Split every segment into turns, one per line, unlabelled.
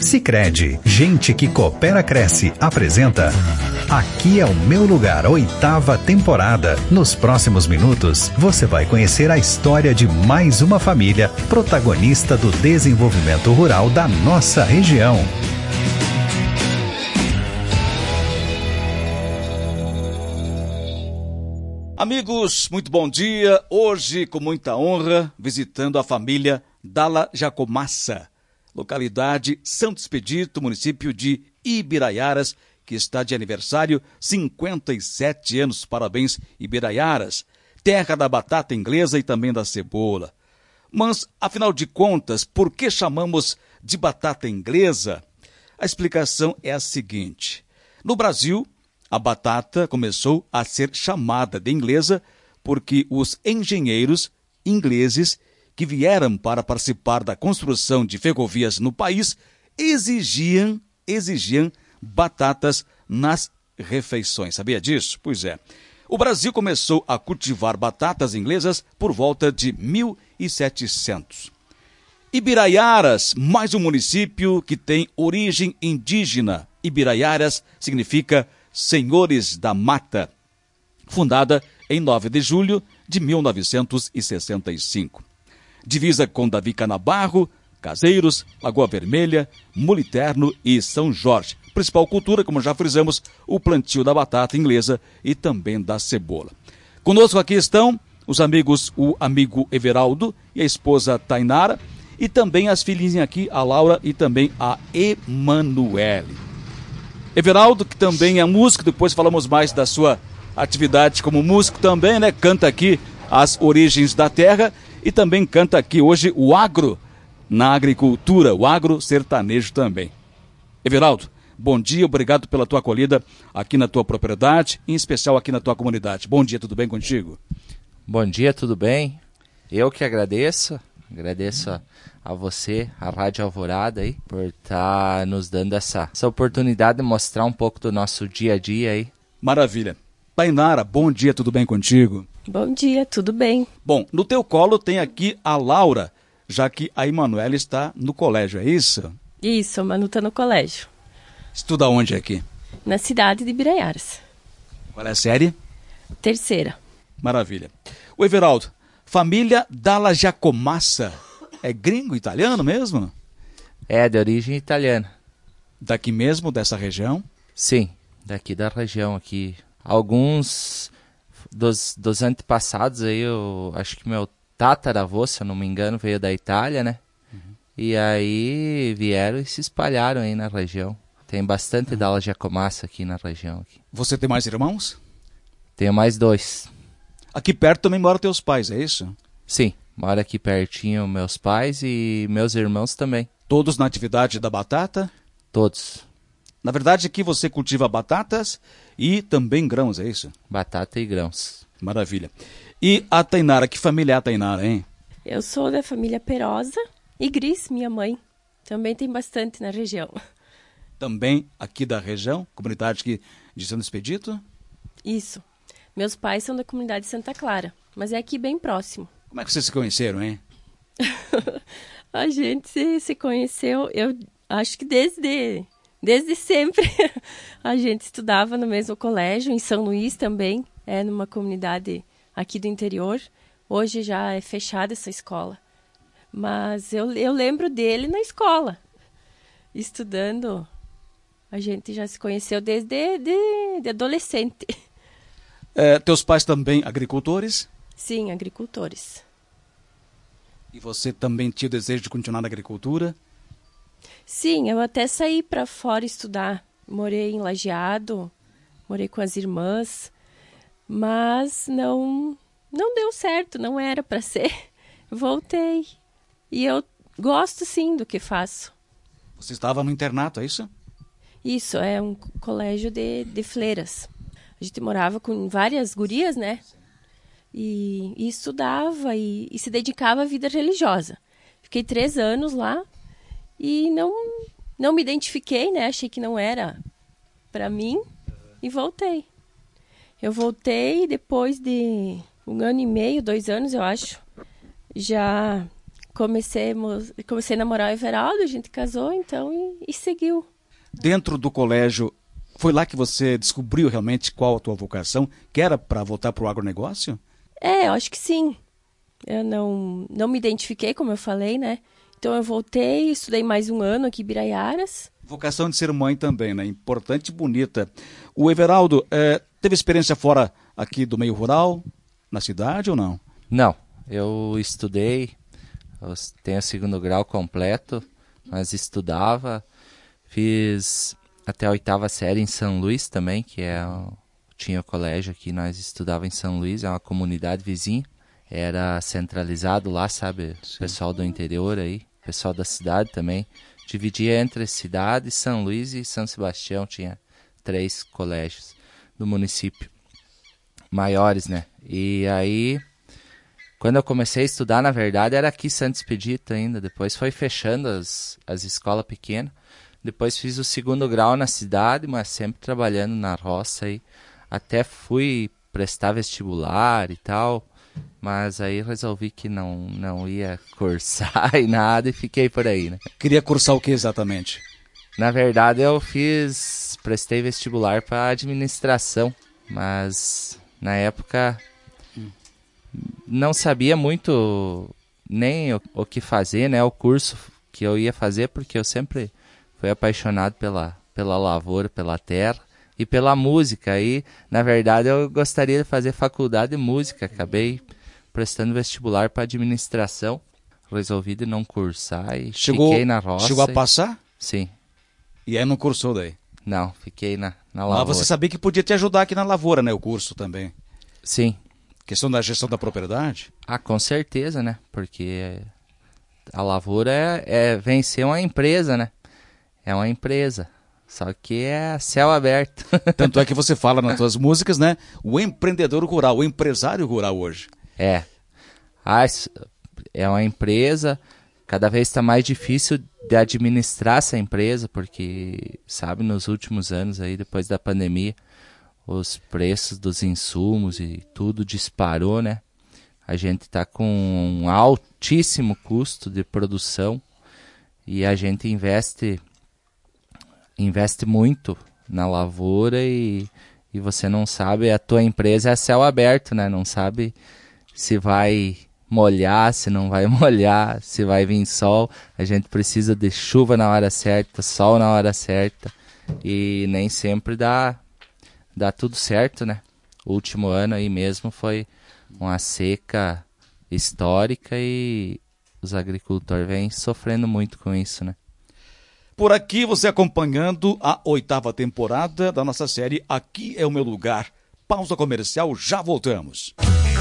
Sicredi, gente que coopera cresce, apresenta Aqui é o Meu Lugar, 8ª temporada. Nos próximos minutos, você vai conhecer a história de mais uma família protagonista do desenvolvimento rural da nossa região.
Amigos, muito bom dia. Hoje, com muita honra, visitando a família Dalla Jacomassa, localidade Santo Expedito, município de Ibiraiaras, que está de aniversário, 57 anos. Parabéns, Ibiraiaras, terra da batata inglesa e também da cebola. Mas, afinal de contas, por que chamamos de batata inglesa? A explicação é a seguinte: no Brasil, a batata começou a ser chamada de inglesa porque os engenheiros ingleses que vieram para participar da construção de ferrovias no país exigiam batatas nas refeições. Sabia disso? Pois é. O Brasil começou a cultivar batatas inglesas por volta de 1700. Ibiraiaras, mais um município que tem origem indígena. Ibiraiaras significa Senhores da Mata, fundada em 9 de julho de 1965. Divisa com Davi Canabarro, Caseiros, Lagoa Vermelha, Muliterno e São Jorge. Principal cultura, como já frisamos, o plantio da batata inglesa e também da cebola. Conosco aqui estão os amigos, o amigo Everaldo e a esposa Tainara, e também as filhinhas aqui, a Laura e também a Emanuele. Everaldo, que também é músico, depois falamos mais da sua atividade como músico também, né? Canta aqui as origens da terra e também canta aqui hoje o agro na agricultura, o agro sertanejo também. Everaldo, bom dia, obrigado pela tua acolhida aqui na tua propriedade, em especial aqui na tua comunidade. Bom dia, tudo bem contigo?
Bom dia, tudo bem? Eu que agradeço a você, a Rádio Alvorada, aí, por estar nos dando essa oportunidade de mostrar um pouco do nosso dia a dia aí.
Maravilha. Tainara, bom dia, tudo bem contigo?
Bom dia, tudo bem.
Bom, no teu colo tem aqui a Laura, já que a Emanuele está no colégio, é isso?
Isso, a Manu está no colégio.
Estuda onde aqui?
Na cidade de Ibiraiaras.
Qual é a série?
3ª.
Maravilha. O Everaldo, família Dalla Jacomassa, é gringo, italiano mesmo?
É, de origem italiana.
Daqui mesmo, dessa região?
Sim, daqui da região aqui. Alguns dos antepassados aí, eu acho que meu tataravô, se eu não me engano, veio da Itália, né? Uhum. E aí vieram e se espalharam aí na região. Tem bastante Dalla Jacomassa aqui na região. Aqui.
Você tem mais irmãos?
Tenho mais 2.
Aqui perto também moram teus pais, é isso?
Sim, mora aqui pertinho meus pais e meus irmãos também.
Todos na atividade da batata?
Todos.
Na verdade aqui você cultiva batatas e também grãos, é isso?
Batata e grãos.
Maravilha. E a Tainara, que família é a Tainara, hein?
Eu sou da família Perosa e Gris, minha mãe. Também tem bastante na região.
Também aqui da região, comunidade aqui de Santo Expedito?
Isso. Meus pais são da comunidade de Santa Clara, mas é aqui bem próximo.
Como é que vocês se conheceram, hein?
A gente se conheceu, eu acho que desde sempre. A gente estudava no mesmo colégio, em São Luís também, numa comunidade aqui do interior. Hoje já é fechada essa escola. Mas eu lembro dele na escola, estudando. A gente já se conheceu desde de adolescente.
Teus pais também agricultores?
Sim, agricultores.
E você também tinha o desejo de continuar na agricultura?
Sim, eu até saí para fora estudar. Morei em Lajeado, morei com as irmãs, mas não deu certo, não era para ser. Voltei. E eu gosto sim do que faço.
Você estava no internato, é isso?
Isso, é um colégio de fleiras. A gente morava com várias gurias, né? E estudava e se dedicava à vida religiosa. Fiquei 3 anos lá e não me identifiquei, né? Achei que não era para mim e voltei. Eu voltei depois de 1 ano e meio, 2 anos, eu acho, já comecei a namorar o Everaldo, a gente casou, então, e seguiu.
Dentro do colégio, foi lá que você descobriu realmente qual a tua vocação, que era para voltar para o agronegócio?
Eu acho que sim. Eu não me identifiquei, como eu falei, né? Então eu voltei, estudei mais um ano aqui em Biraiaras.
Vocação de ser mãe também, né? Importante e bonita. O Everaldo, teve experiência fora aqui do meio rural, na cidade ou não?
Não, eu estudei, eu tenho o 2º grau completo, mas estudava, fiz até a 8ª série em São Luís também, que tinha o colégio aqui, nós estudava em São Luís, é uma comunidade vizinha, era centralizado lá, sabe, o pessoal do interior aí, pessoal da cidade também, dividia entre cidade, São Luís e São Sebastião, tinha 3 colégios do município, maiores, né, e aí, quando eu comecei a estudar, na verdade, era aqui Santo Expedito ainda, depois foi fechando as escolas pequenas, depois fiz o 2º grau na cidade, mas sempre trabalhando na roça aí, até fui prestar vestibular e tal, mas aí resolvi que não ia cursar e nada e fiquei por aí, né?
Queria cursar o que exatamente?
Na verdade eu prestei vestibular para administração, mas na época não sabia muito nem o que fazer, né? O curso que eu ia fazer, porque eu sempre fui apaixonado pela lavoura, pela terra e pela música. E, na verdade, eu gostaria de fazer faculdade de música. Acabei prestando vestibular para administração. Resolvi de não cursar e fiquei na roça.
Chegou a passar?
Sim.
E aí não cursou daí?
Não, fiquei na lavoura.
Mas você sabia que podia te ajudar aqui na lavoura, né? O curso também.
Sim.
Questão da gestão da propriedade?
Ah, com certeza, né? Porque a lavoura vem ser uma empresa, né? É uma empresa, só que é céu aberto.
Tanto é que você fala nas suas músicas, né? O empreendedor rural, o empresário rural hoje.
É uma empresa, cada vez está mais difícil de administrar essa empresa, porque, sabe, nos últimos anos aí, depois da pandemia, os preços dos insumos e tudo disparou, né? A gente está com um altíssimo custo de produção e a gente investe muito na lavoura e você não sabe, a tua empresa é céu aberto, né? Não sabe se vai molhar, se não vai molhar, se vai vir sol. A gente precisa de chuva na hora certa, sol na hora certa e nem sempre dá tudo certo, né? O último ano aí mesmo foi uma seca histórica e os agricultores vêm sofrendo muito com isso, né?
Por aqui você acompanhando a 8ª temporada da nossa série Aqui é o Meu Lugar. Pausa comercial, já voltamos.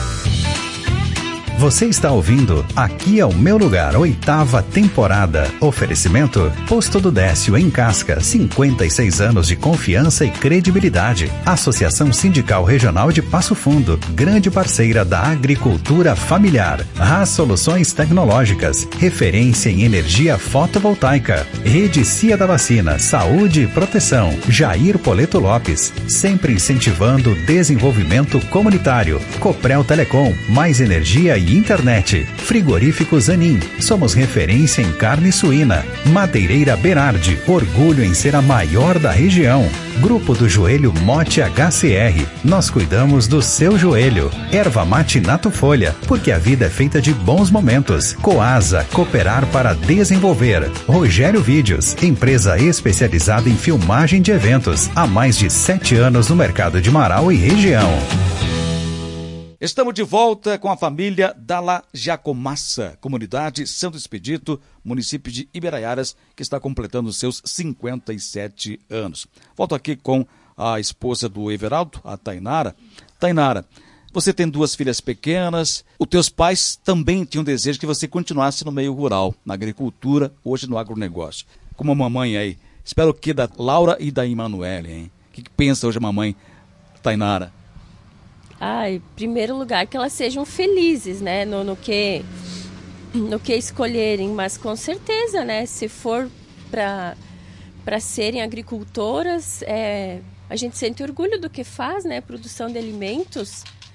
Você está ouvindo Aqui é o Meu Lugar, 8ª temporada. Oferecimento Posto do Décio em Casca, 56 anos de confiança e credibilidade. Associação Sindical Regional de Passo Fundo, grande parceira da agricultura familiar. Haas Soluções Tecnológicas, referência em energia fotovoltaica. Rede Cia da Vacina, saúde e proteção. Jair Poleto Lopes, sempre incentivando o desenvolvimento comunitário. Coprel Telecom, mais energia e internet. Frigorífico Zanin, somos referência em carne suína. Madeireira Berardi, orgulho em ser a maior da região. Grupo do Joelho Mote HCR, nós cuidamos do seu joelho. Erva Mate Nato Folha, porque a vida é feita de bons momentos. Coasa, cooperar para desenvolver. Rogério Vídeos, empresa especializada em filmagem de eventos. Há mais de 7 anos no mercado de Marau e região.
Estamos de volta com a família Dalla Giacomassa, comunidade Santo Expedito, município de Iberaiaras, que está completando seus 57 anos. Volto aqui com a esposa do Everaldo, a Tainara. Tainara, você tem 2 filhas pequenas, os teus pais também tinham desejo que você continuasse no meio rural, na agricultura, hoje no agronegócio. Como a mamãe aí, espero que da Laura e da Emanuele, hein? O que pensa hoje a mamãe, Tainara?
Em primeiro lugar, que elas sejam felizes, né, no que escolherem, mas com certeza, né, se for para serem agricultoras, a gente sente orgulho do que faz, né, produção de alimentos,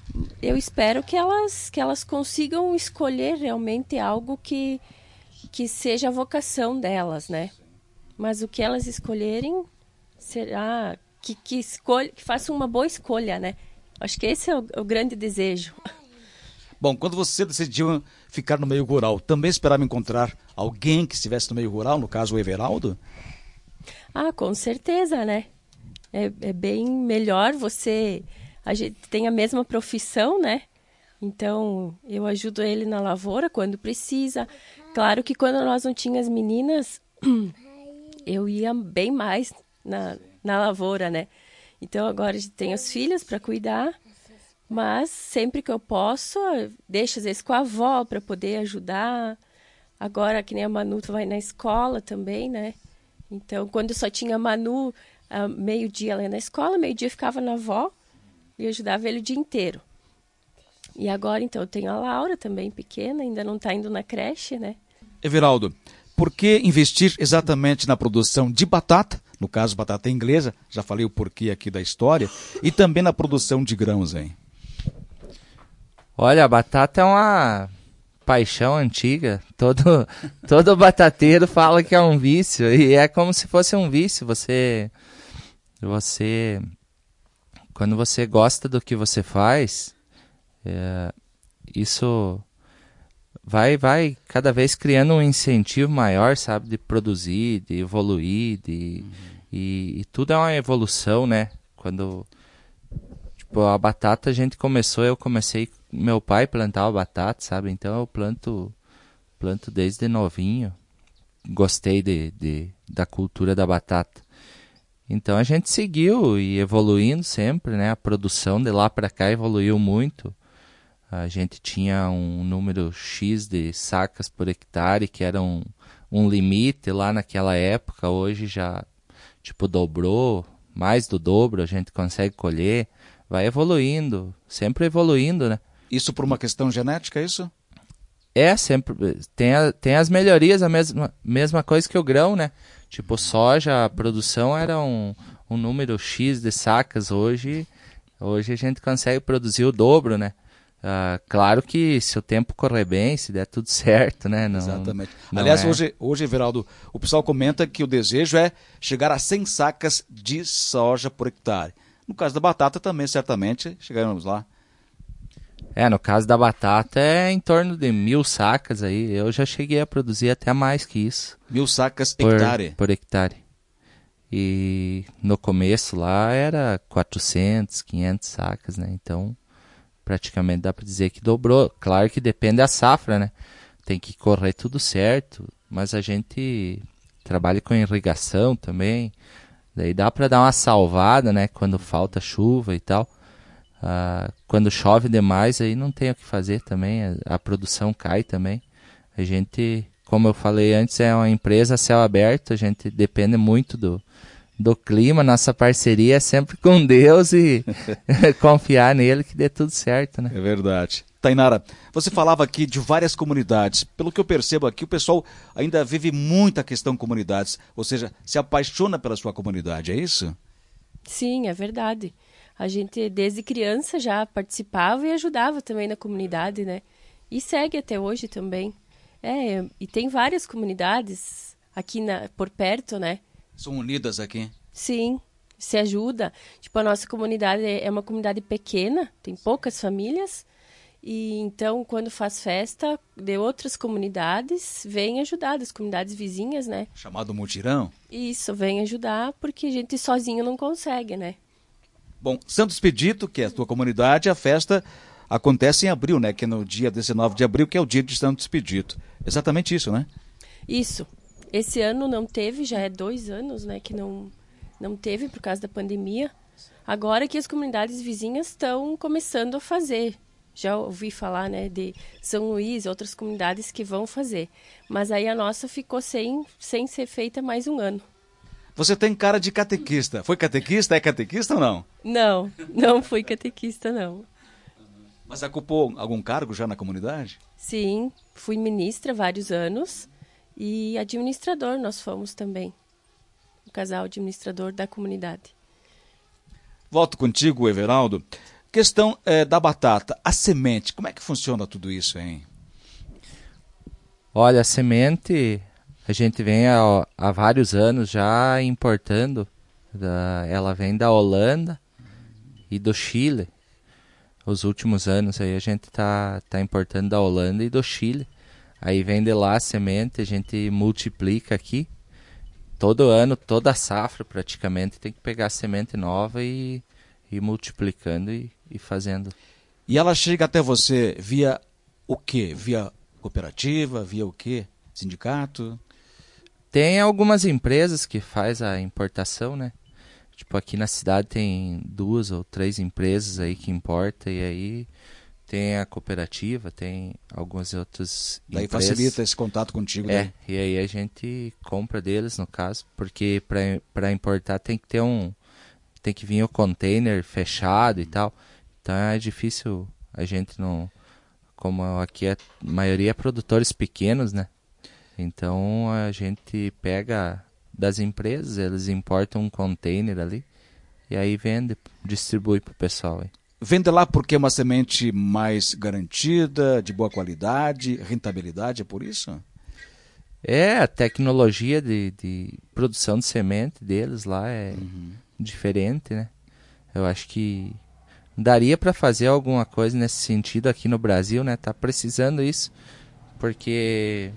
eu espero que elas consigam escolher realmente algo que seja a vocação delas, né? Mas o que elas escolherem será que façam uma boa escolha, né? Acho que esse é o grande desejo.
Bom, quando você decidiu ficar no meio rural, também esperava encontrar alguém que estivesse no meio rural, no caso o Everaldo?
Ah, com certeza, né? É bem melhor a gente tem a mesma profissão, né? Então, eu ajudo ele na lavoura quando precisa. Claro que quando nós não tínhamos as meninas, eu ia bem mais na lavoura, né? Então, agora a gente tem os filhos para cuidar, mas sempre que eu posso, eu deixo às vezes com a avó para poder ajudar. Agora, que nem a Manu vai na escola também, né? Então, quando só tinha a Manu, meio-dia ela ia na escola, meio-dia ficava na avó e ajudava ele o dia inteiro. E agora, então, eu tenho a Laura também, pequena, ainda não está indo na creche, né?
Everaldo, por que investir exatamente na produção de batata, no caso batata inglesa, já falei o porquê aqui da história, e também na produção de grãos, hein?
Olha, a batata é uma paixão antiga. Todo batateiro fala que é um vício, e é como se fosse um vício. Quando você gosta do que você faz, isso vai cada vez criando um incentivo maior, sabe, de produzir, de evoluir, e tudo é uma evolução, né? Quando tipo, a batata eu comecei, meu pai plantava batata, sabe? Então eu planto desde novinho. Gostei da cultura da batata. Então a gente seguiu e evoluindo sempre, né? A produção de lá para cá evoluiu muito. A gente tinha um número X de sacas por hectare, que era um limite lá naquela época. Hoje já, dobrou, mais do dobro a gente consegue colher. Vai evoluindo, sempre evoluindo, né?
Isso por uma questão genética, é isso?
Sempre. Tem as melhorias, a mesma coisa que o grão, né? Soja, a produção era um número X de sacas. Hoje a gente consegue produzir o dobro, né? Claro que se o tempo correr bem, se der tudo certo, né?
Exatamente. Aliás, hoje, Everaldo, o pessoal comenta que o desejo é chegar a 100 sacas de soja por hectare. No caso da batata também, certamente, chegaremos lá.
No caso da batata é em torno de 1.000 sacas aí. Eu já cheguei a produzir até mais que isso.
1.000 sacas hectare?
Por hectare. E no começo lá era 400, 500 sacas, né? Então, praticamente dá para dizer que dobrou. Claro que depende da safra, né? Tem que correr tudo certo, mas a gente trabalha com irrigação também. Daí dá para dar uma salvada, né? Quando falta chuva e tal. Quando chove demais, aí não tem o que fazer também. A produção cai também. A gente, como eu falei antes, é uma empresa a céu aberto. A gente depende muito do clima. Nossa parceria é sempre com Deus e confiar nele que dê tudo certo, né?
É verdade. Tainara, você falava aqui de várias comunidades. Pelo que eu percebo aqui, o pessoal ainda vive muito a questão comunidades, ou seja, se apaixona pela sua comunidade, é isso?
Sim, é verdade. A gente, desde criança, já participava e ajudava também na comunidade, né? E segue até hoje também. E tem várias comunidades aqui por perto, né?
São unidas aqui?
Sim, se ajuda. A nossa comunidade é uma comunidade pequena, tem poucas famílias. E então, quando faz festa de outras comunidades, vem ajudar, das comunidades vizinhas, né?
Chamado mutirão?
Isso, vem ajudar, porque a gente sozinho não consegue, né?
Bom, Santo Expedito, que é a tua comunidade, a festa acontece em abril, né? Que é no dia 19 de abril, que é o dia de Santo Expedito. Exatamente isso, né?
Isso. Esse ano não teve, já é 2 anos, né? Que não teve por causa da pandemia. Agora que as comunidades vizinhas estão começando a fazer. Já ouvi falar, né, de São Luís e outras comunidades que vão fazer. Mas aí a nossa ficou sem ser feita mais um ano.
Você tem cara de catequista. Foi catequista? É catequista ou não?
Não fui catequista, não.
Mas ocupou algum cargo já na comunidade?
Sim, fui ministra vários anos e administrador nós fomos também. O casal administrador da comunidade.
Volto contigo, Everaldo. Questão da batata, a semente, como é que funciona tudo isso, hein?
Olha, a semente, a gente vem há vários anos já importando. Ela vem da Holanda e do Chile. Os últimos anos aí a gente tá importando da Holanda e do Chile. Aí vem de lá a semente, a gente multiplica aqui. Todo ano, toda safra praticamente, tem que pegar a semente nova e ir multiplicando e fazendo.
E ela chega até você via o quê? Via cooperativa, via o quê? Sindicato?
Tem algumas empresas que faz a importação, né? Tipo, aqui na cidade tem 2 ou 3 empresas aí que importam, e aí tem a cooperativa, tem algumas outras
Daí
empresas.
facilita esse contato contigo. Daí.
E aí a gente compra deles, no caso, porque para importar tem que vir o container fechado e tal. Então é difícil, a gente não... Como aqui a maioria é produtores pequenos, né? Então a gente pega das empresas, eles importam um container ali e aí vende, distribui pro pessoal aí.
Vende lá porque é uma semente mais garantida, de boa qualidade, rentabilidade, é por isso?
A tecnologia de produção de semente deles lá é diferente, né? Eu acho que daria para fazer alguma coisa nesse sentido aqui no Brasil, né? Tá precisando isso, porque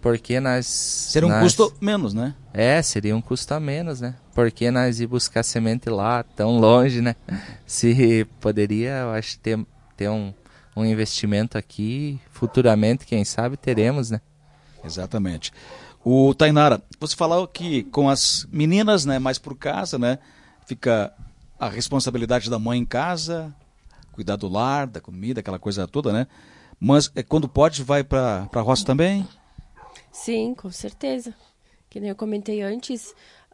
Seria um custo menos, né?
Seria um custo a menos, né? Porque nós ir buscar semente lá, tão longe, né? Se poderia, eu acho, ter um investimento aqui, futuramente, quem sabe, teremos, né?
Exatamente. O Tainara, você falou que com as meninas, né, mais por casa, né, fica a responsabilidade da mãe em casa, cuidar do lar, da comida, aquela coisa toda, né? Mas quando pode, vai para a roça também?
Sim, com certeza. Que nem eu comentei antes,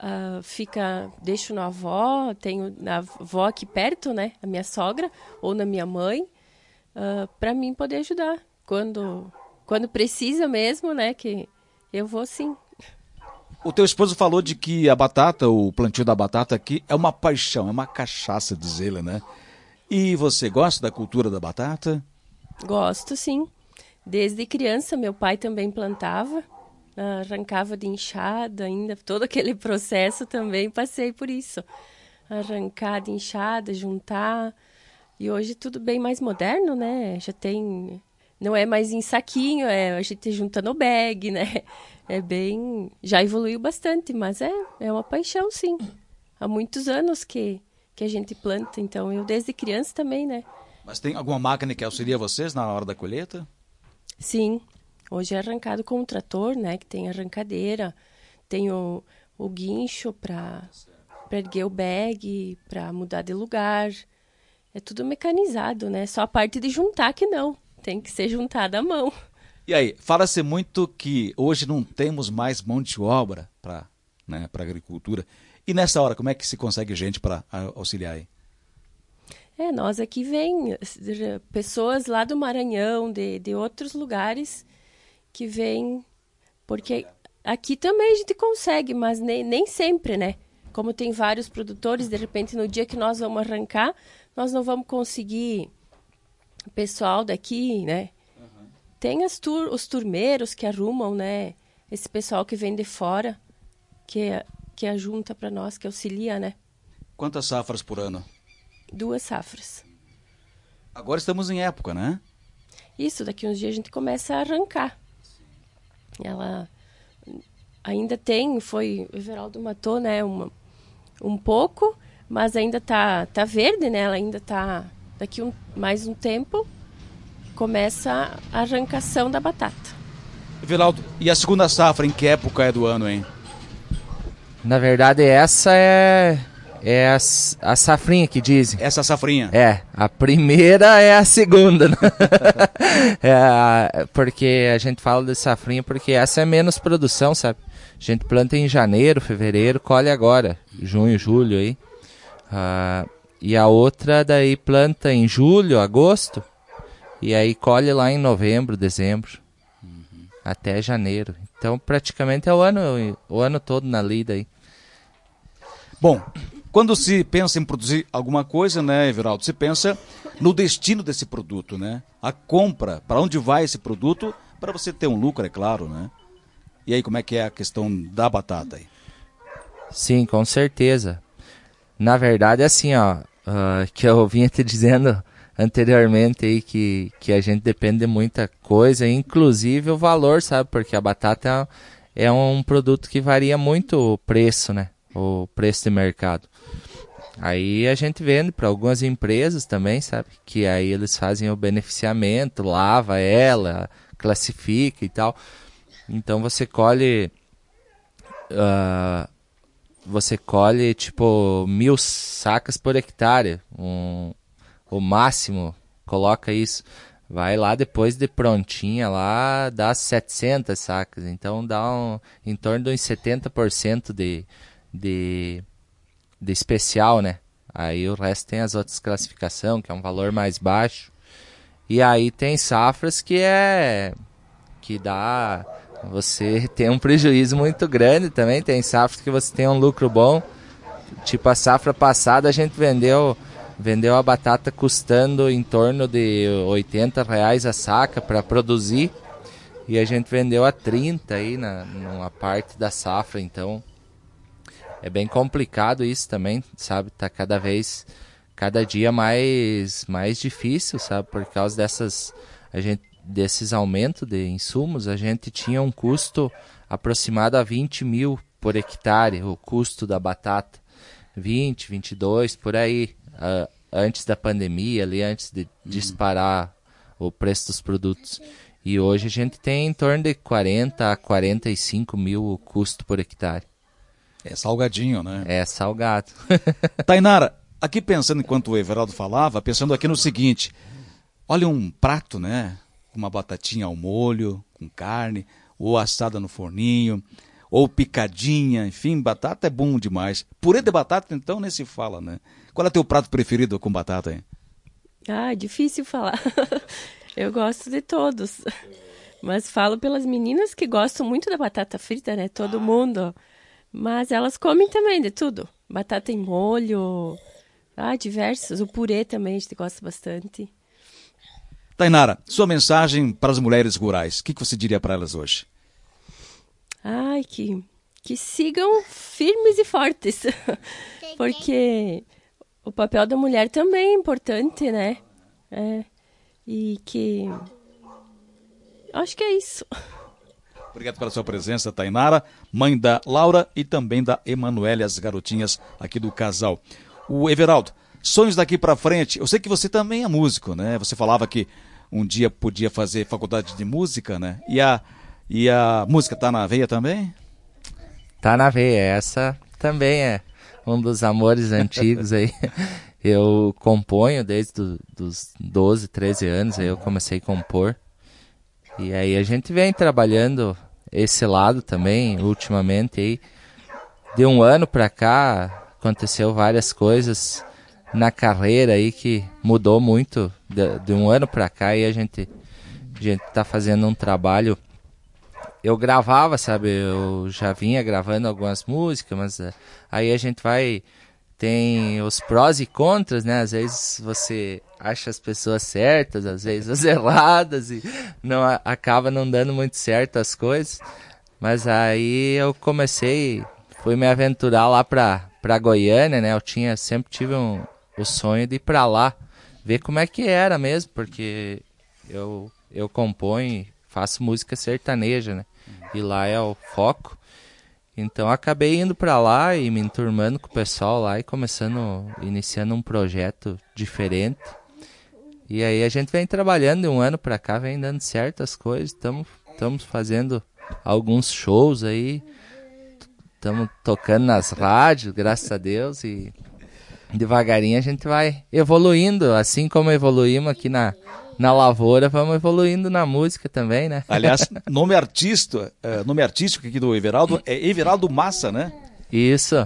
deixo na avó, tenho na avó aqui perto, né, a minha sogra, ou na minha mãe, para mim poder ajudar. Quando precisa mesmo, né, que eu vou sim.
O teu esposo falou de que a batata, o plantio da batata aqui, é uma paixão, é uma cachaça, diz ele, né? E você gosta da cultura da batata?
Gosto, sim. Desde criança, meu pai também plantava, arrancava de enxada ainda, todo aquele processo também passei por isso. Arrancar de enxada, juntar. E hoje tudo bem mais moderno, né? Já tem... Não é mais em saquinho, a gente junta no bag, né? Já evoluiu bastante, mas é uma paixão, sim. Há muitos anos que a gente planta, então eu desde criança também, né?
Mas tem alguma máquina que auxilia vocês na hora da colheita?
Sim, hoje é arrancado com o trator, né? Que tem arrancadeira, tem o guincho para erguer o bag, para mudar de lugar. É tudo mecanizado, né? Só a parte de juntar que não. Tem que ser juntada à mão.
E aí, fala-se muito que hoje não temos mais mão de obra para a agricultura. E nessa hora, como é que se consegue gente para auxiliar aí?
Nós aqui vem pessoas lá do Maranhão, de outros lugares que vêm, porque aqui também a gente consegue, mas nem sempre, né? Como tem vários produtores, de repente no dia que nós vamos arrancar, nós não vamos conseguir o pessoal daqui, né? Uhum. Tem os turmeiros que arrumam, né? Esse pessoal que vem de fora, que ajunta para nós, que auxilia, né?
Quantas safras por ano?
2 safras.
Agora estamos em época, né?
Isso, daqui uns dias a gente começa a arrancar. Ela ainda tem, o Everaldo matou, né? Um pouco, mas ainda tá verde, né? Ela ainda tá... Daqui mais um tempo, começa a arrancação da batata.
Everaldo, e a segunda safra, em que época é do ano, hein?
Na verdade, essa é a safrinha que dizem.
Essa safrinha?
A primeira é a segunda. Né? Porque a gente fala de safrinha porque essa é menos produção, sabe? A gente planta em janeiro, fevereiro, colhe agora, junho, julho aí. E a outra daí planta em julho, agosto, e aí colhe lá em novembro, dezembro, até janeiro. Então praticamente é o ano todo na lida aí.
Bom, quando se pensa em produzir alguma coisa, né, Everaldo, se pensa no destino desse produto, né? A compra, para onde vai esse produto, para você ter um lucro, é claro, né? E aí, como é que é a questão da batata aí?
Sim, com certeza. Na verdade, assim, ó, que eu vinha te dizendo anteriormente aí que a gente depende de muita coisa, inclusive o valor, sabe? Porque a batata é um produto que varia muito o preço, né? O preço de mercado. Aí a gente vende para algumas empresas também, sabe? Que aí eles fazem o beneficiamento, lava ela, classifica e tal. Então você colhe tipo 1.000 sacas por hectare, o máximo, coloca isso. Vai lá depois de prontinha, lá dá 700 sacas, então dá em torno de uns 70% de especial, né? Aí o resto tem as outras classificações, que é um valor mais baixo. E aí tem safras que dá, você tem um prejuízo muito grande também, tem safras que você tem um lucro bom. Tipo a safra passada a gente vendeu a batata custando em torno de R$80 a saca para produzir, e a gente vendeu a 30 aí numa parte da safra. Então é bem complicado isso também, sabe? Tá cada dia mais difícil, sabe? Por causa desses aumentos de insumos, a gente tinha um custo aproximado a 20 mil por hectare, o custo da batata. 20, 22, por aí, antes da pandemia, ali antes de disparar o preço dos produtos. E hoje a gente tem em torno de 40 a 45 mil o custo por hectare.
É salgadinho, né?
É salgado.
Tainara, aqui pensando enquanto o Everaldo falava, pensando aqui no seguinte, olha um prato, né? Uma batatinha ao molho, com carne, ou assada no forninho, ou picadinha, enfim, batata é bom demais. Purê de batata, então, nem se fala, né? Qual é o teu prato preferido com batata aí?
Difícil falar. Eu gosto de todos. Mas falo pelas meninas que gostam muito da batata frita, né? Todo mundo. Mas elas comem também de tudo. Batata em molho, diversos. O purê também a gente gosta bastante.
Tainara, sua mensagem para as mulheres rurais, o que você diria para elas hoje?
Que sigam firmes e fortes. Porque o papel da mulher também é importante, né? E que... Acho que é isso.
Obrigado pela sua presença, Tainara, mãe da Laura e também da Emanuele, as garotinhas aqui do casal. O Everaldo, sonhos daqui para frente, eu sei que você também é músico, né? Você falava que um dia podia fazer faculdade de música, né? E a música tá na veia também?
Tá na veia, essa também é um dos amores antigos aí. Eu componho desde os 12, 13 anos, aí eu comecei a compor. E aí a gente vem trabalhando esse lado também, ultimamente aí. De um ano pra cá, aconteceu várias coisas na carreira aí que mudou muito de um ano pra cá, e a gente tá fazendo um trabalho. Eu gravava, sabe, eu já vinha gravando algumas músicas, mas aí a gente tem os prós e contras, né? Às vezes você acha as pessoas certas, às vezes as erradas, e acaba não dando muito certo as coisas. Mas aí eu fui me aventurar lá pra Goiânia, né? Sempre tive o sonho de ir pra lá, ver como é que era mesmo, porque eu componho, faço música sertaneja, né? E lá é o foco. Então acabei indo pra lá e me enturmando com o pessoal lá e iniciando um projeto diferente. E aí a gente vem trabalhando de um ano pra cá, vem dando certo as coisas. Estamos fazendo alguns shows aí, estamos tocando nas rádios, graças a Deus, e devagarinho a gente vai evoluindo, assim como evoluímos aqui na lavoura, vamos evoluindo na música também, né?
Aliás, nome artístico aqui do Everaldo é Everaldo Massa, né?
Isso,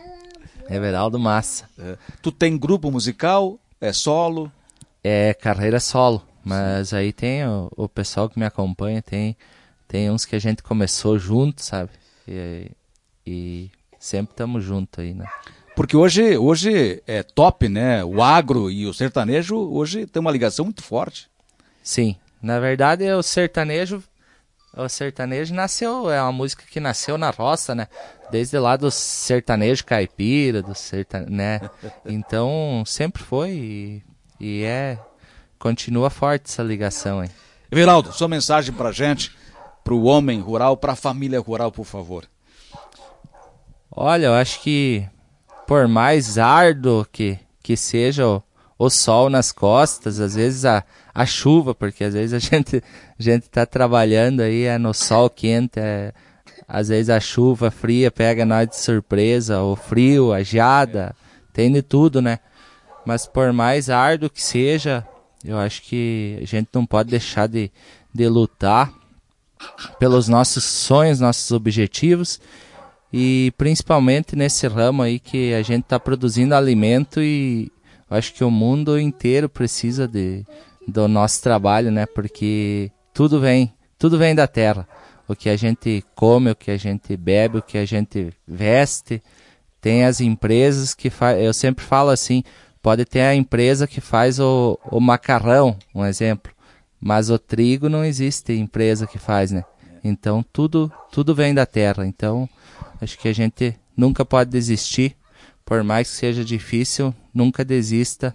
Everaldo Massa.
Tu tem grupo musical? É solo?
É carreira solo, mas aí tem o pessoal que me acompanha, tem uns que a gente começou junto, sabe? E sempre estamos juntos aí, né?
Porque hoje é top, né? O agro e o sertanejo hoje tem uma ligação muito forte.
Sim, na verdade o sertanejo nasceu, é uma música que nasceu na roça, né? Desde lá do sertanejo caipira, né? Então sempre foi e continua forte essa ligação, hein?
Everaldo, sua mensagem pra gente, pro homem rural, pra família rural, por favor.
Olha, eu acho que por mais árduo que seja o sol nas costas, às vezes a chuva, porque às vezes a gente tá trabalhando aí, no sol quente, às vezes a chuva fria pega nós de surpresa, o frio, a geada, tem de tudo, né? Mas por mais árduo que seja, eu acho que a gente não pode deixar de lutar pelos nossos sonhos, nossos objetivos, e principalmente nesse ramo aí que a gente está produzindo alimento, e eu acho que o mundo inteiro precisa do nosso trabalho, né? Porque tudo vem da terra. O que a gente come, o que a gente bebe, o que a gente veste. Tem as empresas que fazem, eu sempre falo assim, pode ter a empresa que faz o macarrão, um exemplo, mas o trigo não existe empresa que faz, né? Então tudo vem da terra. Então acho que a gente nunca pode desistir, por mais que seja difícil, nunca desista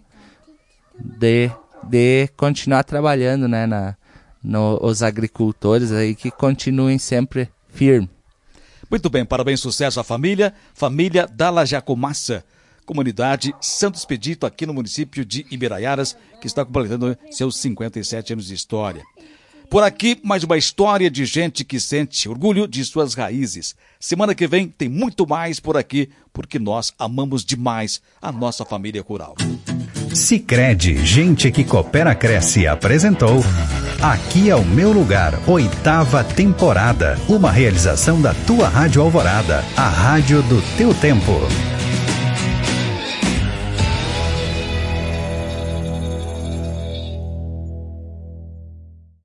de continuar trabalhando, né? Os agricultores aí que continuem sempre firmes.
Muito bem, parabéns, sucesso à família Dalla Giacomaça, comunidade Santo Expedito, aqui no município de Imbiraiaras, que está completando seus 57 anos de história. Por aqui, mais uma história de gente que sente orgulho de suas raízes. Semana que vem tem muito mais por aqui, porque nós amamos demais a nossa família rural.
Sicredi, gente que coopera, cresce, apresentou Aqui é o Meu Lugar, 8ª temporada. Uma realização da tua Rádio Alvorada, a rádio do teu tempo.